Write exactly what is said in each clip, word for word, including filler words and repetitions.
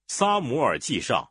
撒母耳记上。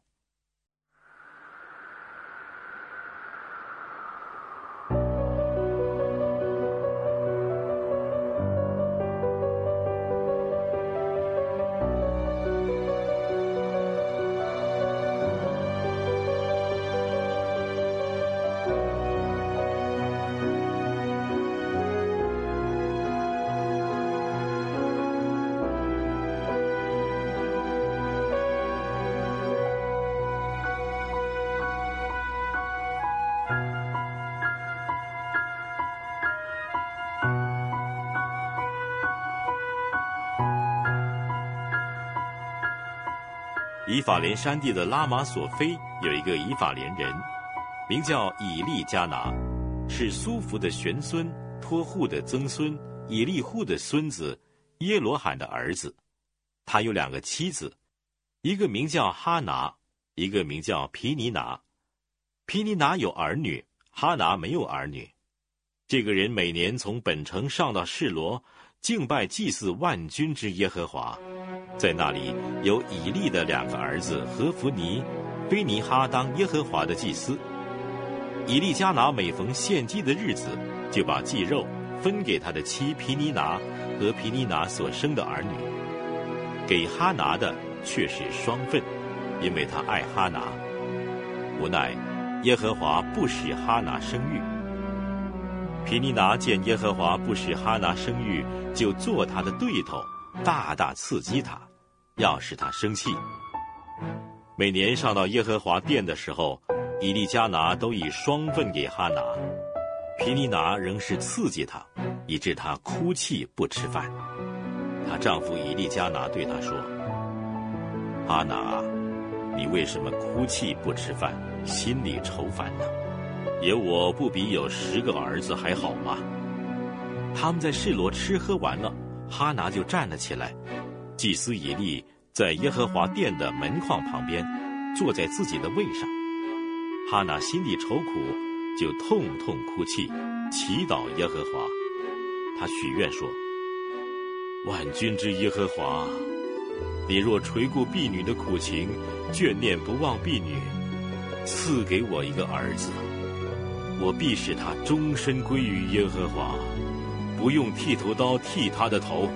以法莲山地的拉玛索菲有一个以法莲人，名叫以利加拿，是苏弗的玄孙，托户的曾孙，以利户的孙子，耶罗罕的儿子。他有两个妻子，一个名叫哈拿，一个名叫皮尼拿。皮尼拿有儿女，哈拿没有儿女。这个人每年从本城上到示罗，敬拜祭祀万军之耶和华。在那里有以利的两个儿子何弗尼、菲尼哈当耶和华的祭司。以利加拿每逢献祭的日子，就把祭肉分给他的妻皮尼拿和皮尼拿所生的儿女，给哈拿的却是双份，因为他爱哈拿。无奈耶和华不使哈拿生育。皮尼拿见耶和华不使哈拿生育，就做他的对头，大大刺激他，要使他生气。每年上到耶和华殿的时候，以利加拿都以双份给哈拿。皮尼拿仍是刺激他，以致他哭泣不吃饭。她丈夫以利加拿对她说：哈拿，你为什么哭泣不吃饭，心里愁烦呢？有我不比有十个儿子还好吗？他们在示罗吃喝完了，哈拿就站了起来。祭司以利在耶和华殿的门框旁边，坐在自己的位上。哈拿心里愁苦，就痛痛哭泣，祈祷耶和华。他许愿说：万军之耶和华，你若垂顾婢女的苦情，眷念不忘婢女，赐给我一个儿子，我必使他终身归于耶和华，不用剃头刀剃他的头。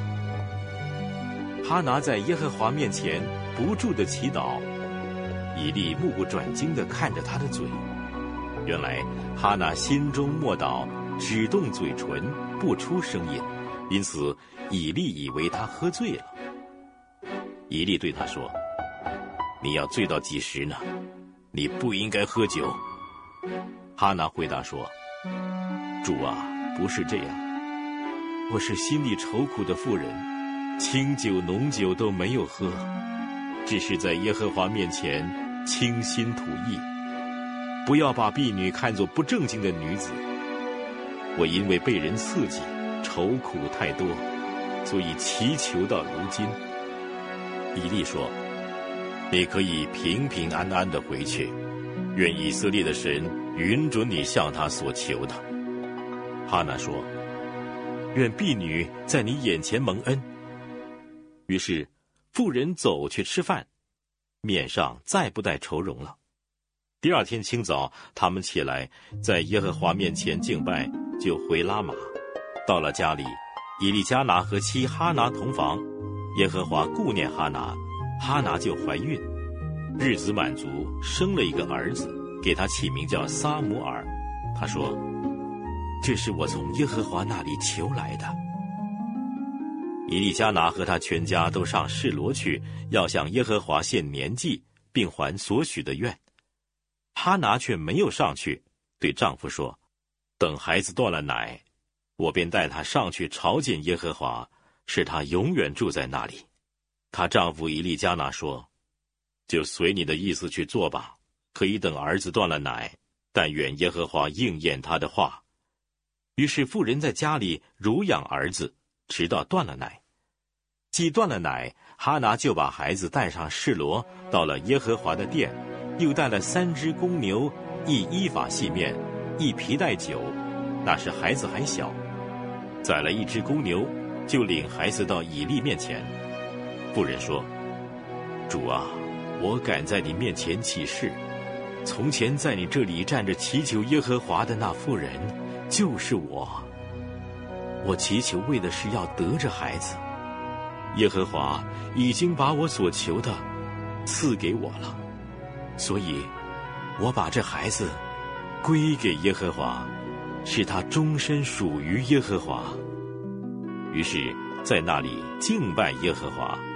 哈拿在耶和华面前不住地祈祷，以利目不转睛地看着他的嘴。原来哈拿心中默祷，只动嘴唇，不出声音，因此以利以为他喝醉了。以利对他说：你要醉到几时呢？你不应该喝酒。哈拿回答说：主啊，不是这样，我是心里愁苦的妇人，清酒浓酒都没有喝，只是在耶和华面前倾心吐意。不要把婢女看作不正经的女子。我因为被人刺激，愁苦太多，所以祈求到如今。以利说：你可以平平安安地回去，愿以色列的神允准你向他所求的。哈拿说：愿婢女在你眼前蒙恩。于是妇人走去吃饭，面上再不带愁容了。第二天清早，他们起来，在耶和华面前敬拜，就回拉玛。到了家里，以利加拿和妻哈拿同房，耶和华顾念哈拿，哈拿就怀孕，日子满足，生了一个儿子，给他起名叫撒母耳。他说：这是我从耶和华那里求来的。以利加拿和他全家都上示罗去，要向耶和华献年祭，并还所许的愿。哈拿却没有上去，对丈夫说：等孩子断了奶，我便带他上去朝见耶和华，使他永远住在那里。她丈夫以利加拿说：就随你的意思去做吧，可以等儿子断了奶，但愿耶和华应验他的话。于是妇人在家里乳养儿子，直到断了奶。既断了奶，哈拿就把孩子带上示罗，到了耶和华的殿，又带了三只公牛，一依法细面，一皮带酒，那时孩子还小。宰了一只公牛，就领孩子到以利面前。妇人说： 主啊，我敢在你面前起誓，从前在你这里站着祈求耶和华的那妇人，就是我。我祈求为的是要得着孩子，耶和华已经把我所求的赐给我了，所以我把这孩子归给耶和华，使他终身属于耶和华。于是在那里敬拜耶和华。